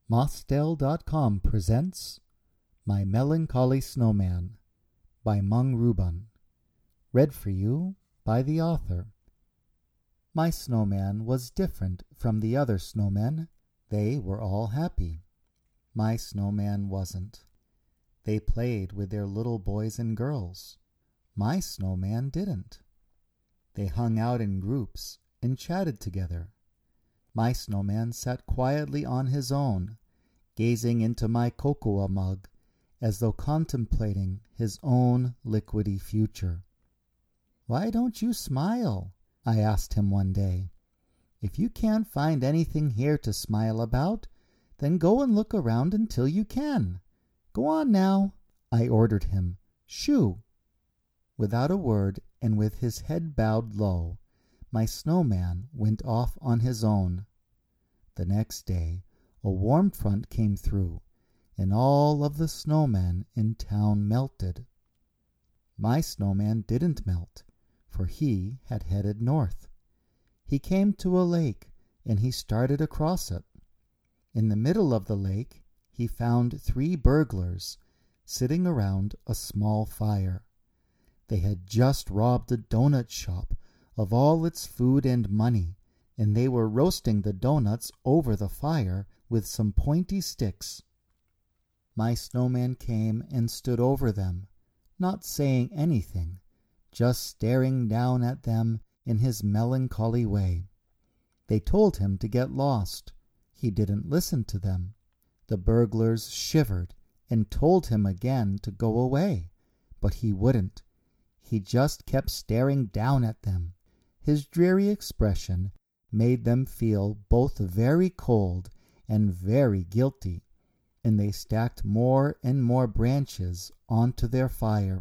Mossdale.com presents My Melancholy Snowman by Mung Ruban. Read for you by the author. My snowman was different from the other snowmen. They were all happy. My snowman wasn't. They played with their little boys and girls. My snowman didn't. They hung out in groups and chatted together. My snowman sat quietly on his own, gazing into my cocoa mug as though contemplating his own liquidy future. "Why don't you smile?" I asked him one day. "If you can't find anything here to smile about, then go and look around until you can. Go on now," I ordered him. "Shoo!" Without a word and with his head bowed low, my snowman went off on his own. The next day a warm front came through, and all of the snowmen in town melted. My snowman didn't melt, for he had headed north. He came to a lake, and he started across it. In the middle of the lake he found 3 burglars sitting around a small fire. They had just robbed a donut shop of all its food and money, and they were roasting the donuts over the fire with some pointy sticks. My snowman came and stood over them, not saying anything, just staring down at them in his melancholy way. They told him to get lost. He didn't listen to them. The burglars shivered and told him again to go away, but he wouldn't. He just kept staring down at them. His dreary expression made them feel both very cold and very guilty, and they stacked more and more branches onto their fire.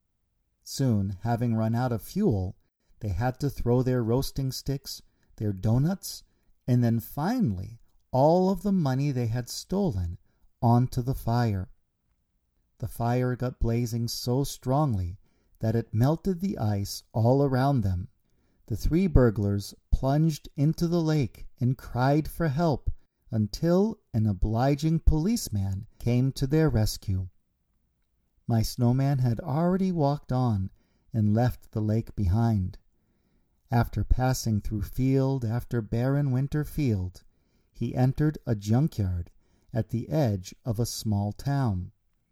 Soon, having run out of fuel, they had to throw their roasting sticks, their donuts, and then finally all of the money they had stolen onto the fire. The fire got blazing so strongly that it melted the ice all around them. The 3 burglars plunged into the lake and cried for help until an obliging policeman came to their rescue. My snowman had already walked on and left the lake behind. After passing through field after barren winter field, he entered a junkyard at the edge of a small town.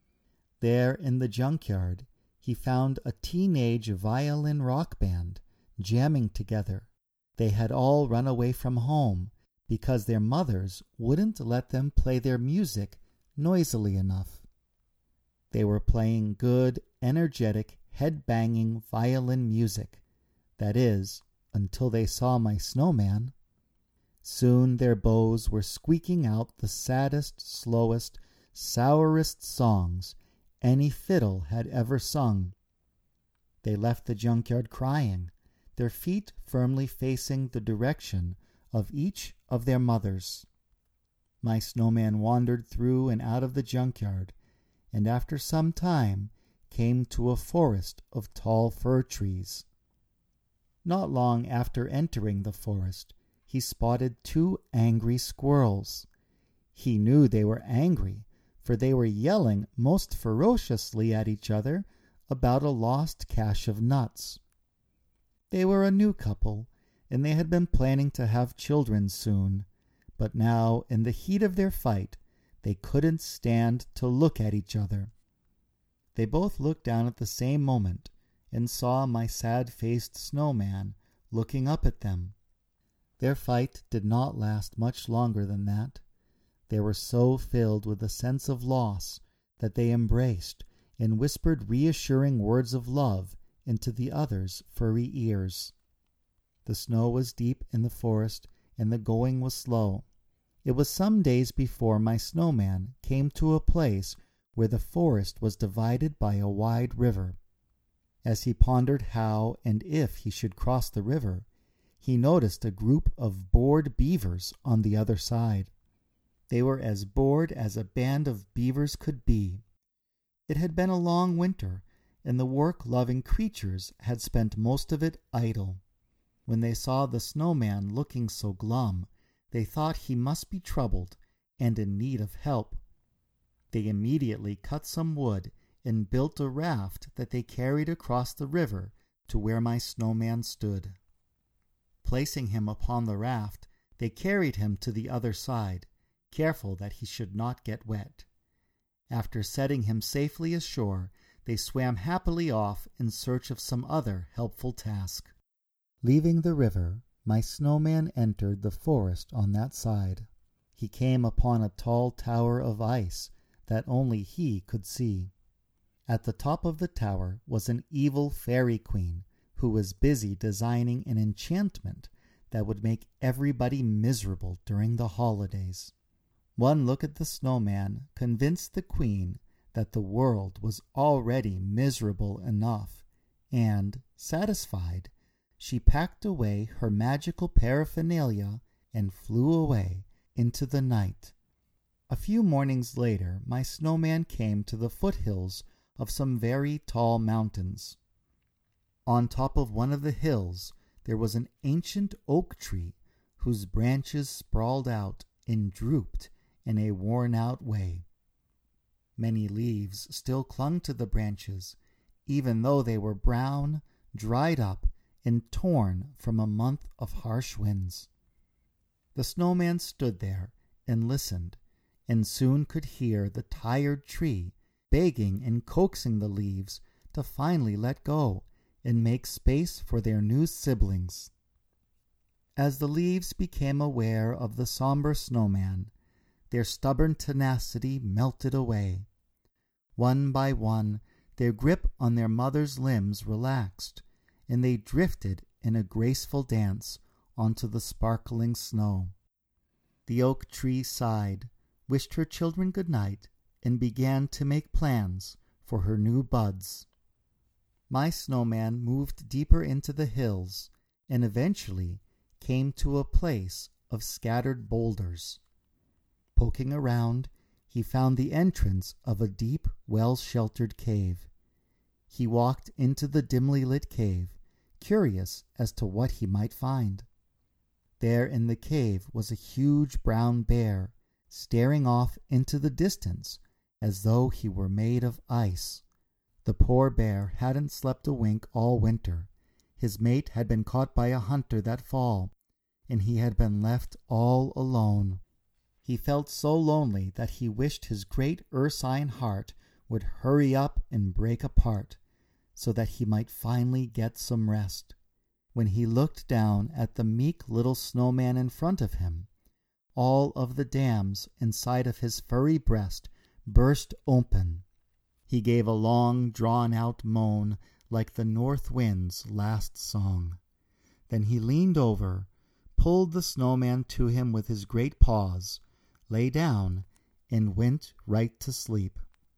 There in the junkyard he found a teenage violin rock band jamming together. They had all run away from home because their mothers wouldn't let them play their music noisily enough. They were playing good, energetic, head-banging violin music. That is, until they saw my snowman. Soon their bows were squeaking out the saddest, slowest, sourest songs any fiddle had ever sung. They left the junkyard crying, their feet firmly facing the direction of each of their mothers. My snowman wandered through and out of the junkyard, and after some time came to a forest of tall fir trees. Not long after entering the forest, he spotted 2 angry squirrels. He knew they were angry, for they were yelling most ferociously at each other about a lost cache of nuts. They were a new couple, and they had been planning to have children soon, but now, in the heat of their fight, they couldn't stand to look at each other. They both looked down at the same moment and saw my sad-faced snowman looking up at them. Their fight did not last much longer than that. They were so filled with a sense of loss that they embraced and whispered reassuring words of love into the other's furry ears. The snow was deep in the forest, and the going was slow. It was some days before my snowman came to a place where the forest was divided by a wide river. As he pondered how and if he should cross the river, he noticed a group of bored beavers on the other side. They were as bored as a band of beavers could be. It had been a long winter, and the work-loving creatures had spent most of it idle. When they saw the snowman looking so glum, they thought he must be troubled and in need of help. They immediately cut some wood and built a raft that they carried across the river to where my snowman stood. Placing him upon the raft, they carried him to the other side, careful that he should not get wet. After setting him safely ashore, they swam happily off in search of some other helpful task. Leaving the river, my snowman entered the forest on that side. He came upon a tall tower of ice that only he could see. At the top of the tower was an evil fairy queen who was busy designing an enchantment that would make everybody miserable during the holidays. One look at the snowman convinced the queen that the world was already miserable enough, and, satisfied, she packed away her magical paraphernalia and flew away into the night. A few mornings later, my snowman came to the foothills of some very tall mountains. On top of one of the hills there was an ancient oak tree whose branches sprawled out and drooped in a worn-out way. Many leaves still clung to the branches, even though they were brown, dried up, and torn from a month of harsh winds. The snowman stood there and listened, and soon could hear the tired tree begging and coaxing the leaves to finally let go and make space for their new siblings. As the leaves became aware of the somber snowman, their stubborn tenacity melted away. One by one, their grip on their mother's limbs relaxed, and they drifted in a graceful dance onto the sparkling snow. The oak tree sighed, wished her children good night, and began to make plans for her new buds. My snowman moved deeper into the hills and eventually came to a place of scattered boulders. Poking around, he found the entrance of a deep, well-sheltered cave. He walked into the dimly lit cave, curious as to what he might find. There in the cave was a huge brown bear, staring off into the distance as though he were made of ice. The poor bear hadn't slept a wink all winter. His mate had been caught by a hunter that fall, and he had been left all alone. He felt so lonely that he wished his great ursine heart would hurry up and break apart, so that he might finally get some rest. When he looked down at the meek little snowman in front of him, all of the dams inside of his furry breast burst open. He gave a long, drawn-out moan like the north wind's last song. Then he leaned over, pulled the snowman to him with his great paws, lay down, and went right to sleep.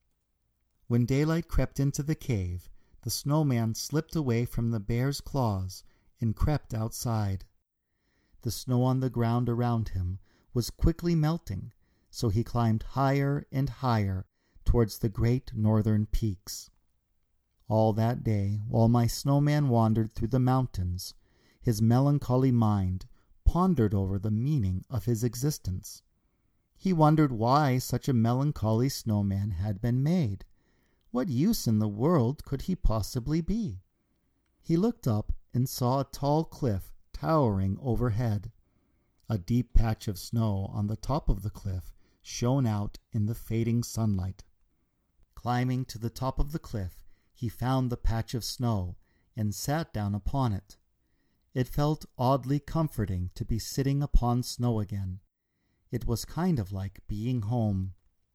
When daylight crept into the cave, the snowman slipped away from the bear's claws and crept outside. The snow on the ground around him was quickly melting, so he climbed higher and higher towards the great northern peaks. All that day, while my snowman wandered through the mountains, his melancholy mind pondered over the meaning of his existence. He wondered why such a melancholy snowman had been made. What use in the world could he possibly be? He looked up and saw a tall cliff towering overhead. A deep patch of snow on the top of the cliff shone out in the fading sunlight. Climbing to the top of the cliff, he found the patch of snow and sat down upon it. It felt oddly comforting to be sitting upon snow again. It was kind of like being home.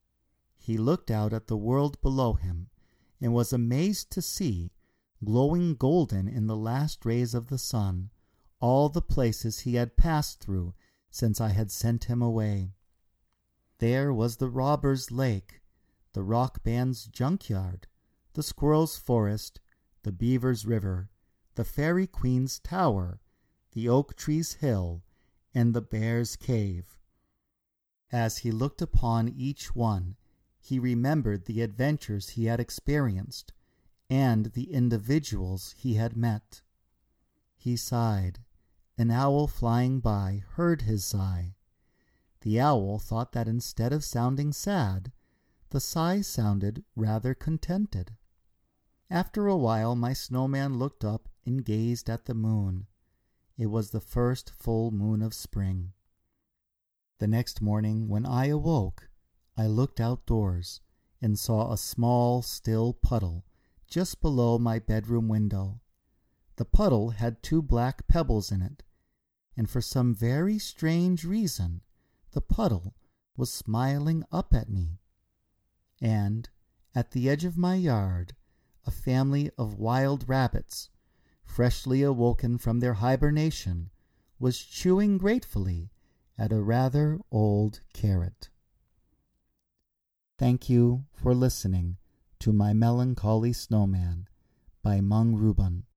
He looked out at the world below him and was amazed to see, glowing golden in the last rays of the sun, all the places he had passed through since I had sent him away. There was the robber's lake, the rock band's junkyard, the squirrel's forest, the beaver's river, the fairy queen's tower, the oak tree's hill, and the bear's cave. As he looked upon each one, he remembered the adventures he had experienced and the individuals he had met. He sighed. An owl flying by heard his sigh. The owl thought that instead of sounding sad, the sigh sounded rather contented. After a while my snowman looked up and gazed at the moon. It was the first full moon of spring. The next morning when I awoke, I looked outdoors and saw a small, still puddle just below my bedroom window. The puddle had 2 black pebbles in it, and for some very strange reason the puddle was smiling up at me. And at the edge of my yard, a family of wild rabbits, freshly awoken from their hibernation, was chewing gratefully at a rather old carrot. Thank you for listening to My Melancholy Snowman by Mung Ruban.